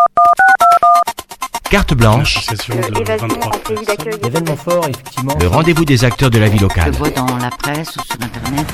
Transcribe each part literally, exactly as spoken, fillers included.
Carte blanche, événement fort, effectivement. le rendez-vous des acteurs de la vie locale. Je vois dans la presse ou sur Internet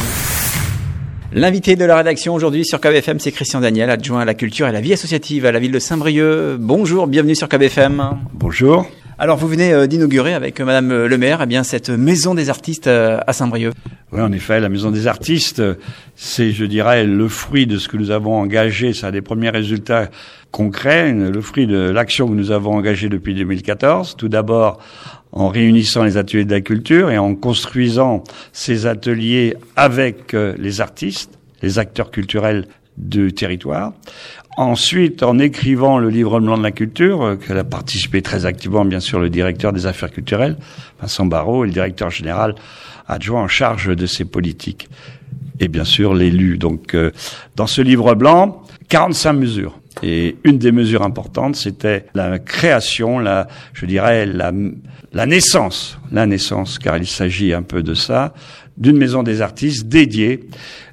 et... L'invité de la rédaction aujourd'hui sur K B F M, c'est Christian Daniel, adjoint à la culture et à la vie associative à la ville de Saint-Brieuc. Bonjour, bienvenue sur K B F M. Bonjour. Alors, vous venez euh, d'inaugurer avec euh, Madame le maire, eh bien, cette maison des artistes euh, à Saint-Brieuc. Oui, en effet, la Maison des Artistes, c'est, je dirais, le fruit de ce que nous avons engagé. Ça a des premiers résultats concrets, le fruit de l'action que nous avons engagée depuis deux mille quatorze. Tout d'abord, en réunissant les ateliers de la culture et en construisant ces ateliers avec les artistes, les acteurs culturels du territoire. Ensuite, en écrivant le livre blanc de la culture, qu'elle a participé très activement, bien sûr, le directeur des affaires culturelles, Vincent Barrault, et le directeur général adjoint en charge de ces politiques. Et bien sûr, l'élu. Donc, euh, dans ce livre blanc, quarante-cinq mesures. Et une des mesures importantes, c'était la création, la, je dirais, la, la naissance, la naissance, car il s'agit un peu de ça, d'une maison des artistes dédiée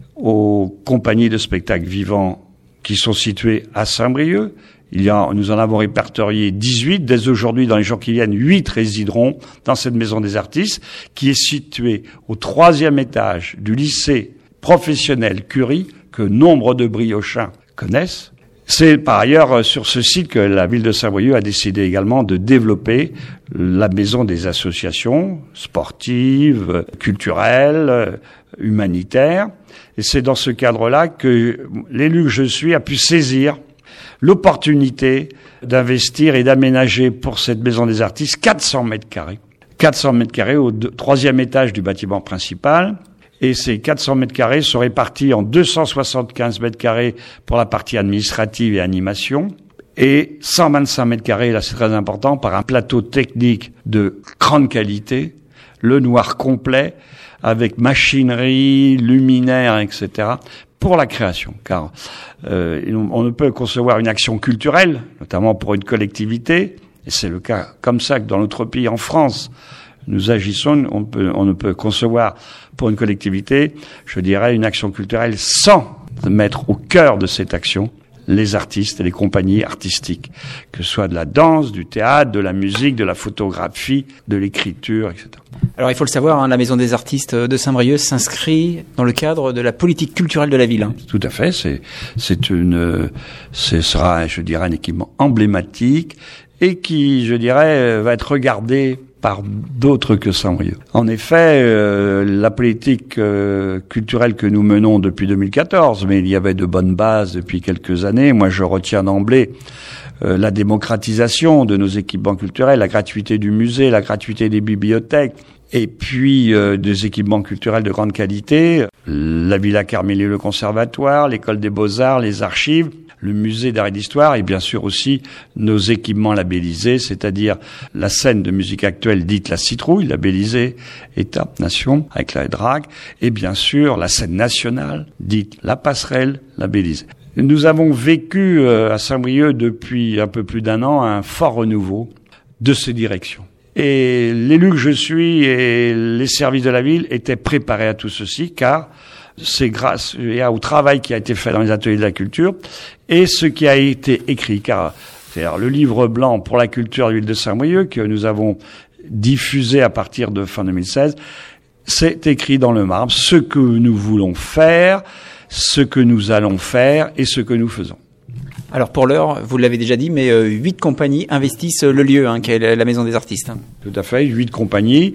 aux compagnies de spectacles vivants qui sont situées à Saint-Brieuc. Il y a, nous en avons répertorié dix-huit. Dès aujourd'hui, dans les jours qui viennent, huit résideront dans cette maison des artistes, qui est située au troisième étage du lycée professionnel Curie, que nombre de Briochins connaissent. C'est par ailleurs sur ce site que la ville de Saint-Brieuc a décidé également de développer la maison des associations sportives, culturelles, humanitaires. Et c'est dans ce cadre-là que l'élu que je suis a pu saisir l'opportunité d'investir et d'aménager pour cette maison des artistes quatre cents mètres carrés. quatre cents mètres carrés au deux, troisième étage du bâtiment principal. Et ces quatre cents mètres carrés sont répartis en deux cent soixante-quinze mètres carrés pour la partie administrative et animation, et cent vingt-cinq mètres carrés, là c'est très important, par un plateau technique de grande qualité, le noir complet, avec machinerie, luminaires, et cetera, pour la création. Car euh, on ne peut concevoir une action culturelle, notamment pour une collectivité, et c'est le cas comme ça que dans notre pays, en France, nous agissons, on peut, on ne peut concevoir pour une collectivité, je dirais, une action culturelle sans mettre au cœur de cette action les artistes et les compagnies artistiques, que ce soit de la danse, du théâtre, de la musique, de la photographie, de l'écriture, et cetera. Alors il faut le savoir, hein, la Maison des Artistes de Saint-Brieuc s'inscrit dans le cadre de la politique culturelle de la ville. Hein. Tout à fait, c'est, c'est une, ce sera, je dirais, un équipement emblématique et qui, je dirais, va être regardé par d'autres que Saint-Brieuc. En effet, euh, la politique euh, culturelle que nous menons depuis deux mille quatorze, mais il y avait de bonnes bases depuis quelques années. Moi, je retiens d'emblée euh, la démocratisation de nos équipements culturels, la gratuité du musée, la gratuité des bibliothèques, et puis euh, des équipements culturels de grande qualité, la Villa Carmélie, le conservatoire, l'école des beaux-arts, les archives, le musée d'art et d'histoire, et bien sûr aussi nos équipements labellisés, c'est-à-dire la scène de musique actuelle dite la Citrouille, labellisée État, Nation, avec la drague, et bien sûr la scène nationale dite la Passerelle, labellisée. Nous avons vécu euh, à Saint-Brieuc depuis un peu plus d'un an un fort renouveau de ces directions. Et l'élu que je suis et les services de la ville étaient préparés à tout ceci, car c'est grâce au travail qui a été fait dans les ateliers de la culture et ce qui a été écrit, car c'est-à-dire le livre blanc pour la culture de la ville de Saint-Brieuc que nous avons diffusé à partir de fin deux mille seize, c'est écrit dans le marbre ce que nous voulons faire, ce que nous allons faire et ce que nous faisons. Alors pour l'heure, vous l'avez déjà dit, mais euh, huit compagnies investissent le lieu, hein, qui est la Maison des Artistes. Tout à fait, huit compagnies.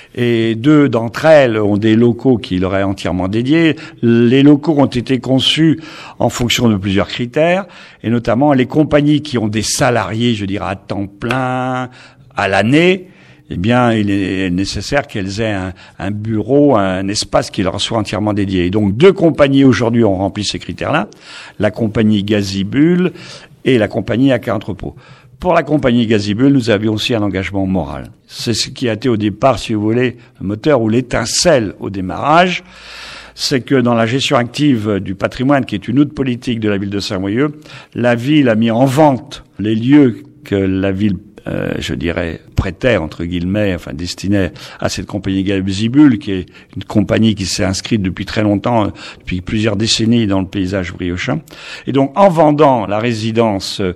Et deux d'entre elles ont des locaux qui leur est entièrement dédiés. Les locaux ont été conçus en fonction de plusieurs critères, et notamment les compagnies qui ont des salariés, je dirais, à temps plein, à l'année, eh bien, il est nécessaire qu'elles aient un, un bureau, un espace qui leur soit entièrement dédié. Et donc, deux compagnies aujourd'hui ont rempli ces critères-là, la compagnie Gazibule et la compagnie A K Entrepôt. Pour la compagnie Gazibule, nous avions aussi un engagement moral. C'est ce qui a été au départ, si vous voulez, le moteur ou l'étincelle au démarrage. C'est que dans la gestion active du patrimoine, qui est une autre politique de la ville de Saint-Brieuc, la ville a mis en vente les lieux que la ville, euh, je dirais, prêtait, entre guillemets, enfin destinait à cette compagnie Gazibule, qui est une compagnie qui s'est inscrite depuis très longtemps, depuis plusieurs décennies dans le paysage briochin. Et donc, en vendant la résidence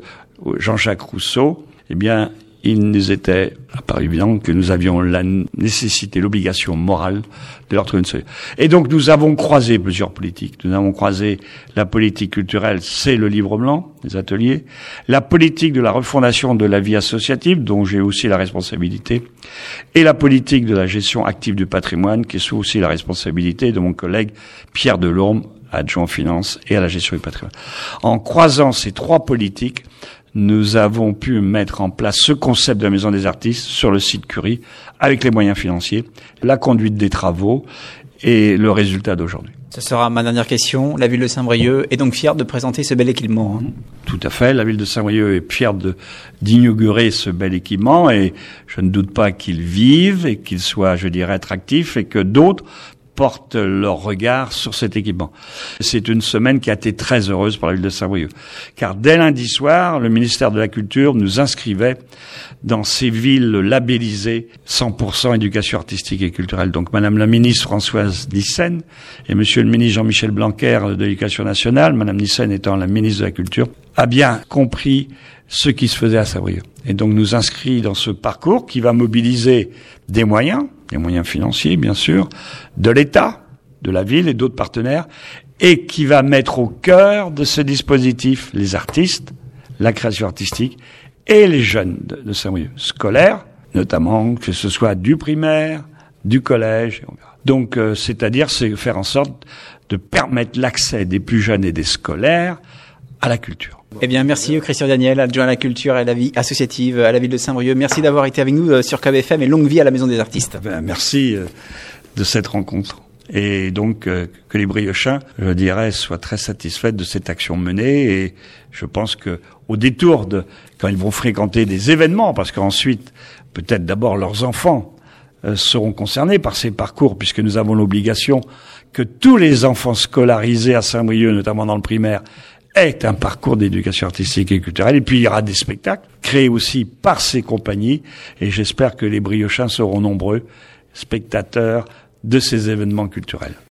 Jean-Jacques Rousseau, eh bien, il nous était apparu évident que nous avions la nécessité, l'obligation morale de leur trouver une solution. Et donc nous avons croisé plusieurs politiques. Nous avons croisé la politique culturelle, c'est le livre blanc, les ateliers, la politique de la refondation de la vie associative, dont j'ai aussi la responsabilité, et la politique de la gestion active du patrimoine, qui est sous aussi la responsabilité de mon collègue Pierre Delorme, adjoint aux finances et à la gestion du patrimoine. En croisant ces trois politiques, nous avons pu mettre en place ce concept de la Maison des Artistes sur le site Curie, avec les moyens financiers, la conduite des travaux et le résultat d'aujourd'hui. Ce sera ma dernière question. La ville de Saint-Brieuc est donc fière de présenter ce bel équipement. Hein. Tout à fait. La ville de Saint-Brieuc est fière de, d'inaugurer ce bel équipement et je ne doute pas qu'il vive et qu'il soit, je dirais, attractif et que d'autres portent leur regard sur cet équipement. C'est une semaine qui a été très heureuse pour la ville de Saint-Brieuc, car dès lundi soir, le ministère de la Culture nous inscrivait dans ces villes labellisées cent pour cent éducation artistique et culturelle. Donc Madame la ministre Françoise Nyssen et Monsieur le ministre Jean-Michel Blanquer de l'Éducation nationale, Madame Nyssen étant la ministre de la Culture, a bien compris ce qui se faisait à Saint-Brieuc. Et donc nous inscrit dans ce parcours qui va mobiliser des moyens, des moyens financiers bien sûr, de l'État, de la ville et d'autres partenaires, et qui va mettre au cœur de ce dispositif les artistes, la création artistique et les jeunes de, de Saint-Brieuc, scolaires notamment, que ce soit du primaire, du collège. Donc euh, c'est-à-dire c'est faire en sorte de permettre l'accès des plus jeunes et des scolaires à la culture. Eh bien, merci Christian Daniel, adjoint à la culture et à la vie associative à la ville de Saint-Brieuc. Merci d'avoir été avec nous sur K B F M et longue vie à la Maison des Artistes. Ben, merci de cette rencontre. Et donc, euh, que les Brieuchins, je dirais, soient très satisfaits de cette action menée. Et je pense que, au détour de, quand ils vont fréquenter des événements, parce qu'ensuite, peut-être d'abord leurs enfants euh, seront concernés par ces parcours, puisque nous avons l'obligation que tous les enfants scolarisés à Saint-Brieuc, notamment dans le primaire, est un parcours d'éducation artistique et culturelle. Et puis il y aura des spectacles créés aussi par ces compagnies. Et j'espère que les Brieuchins seront nombreux spectateurs de ces événements culturels.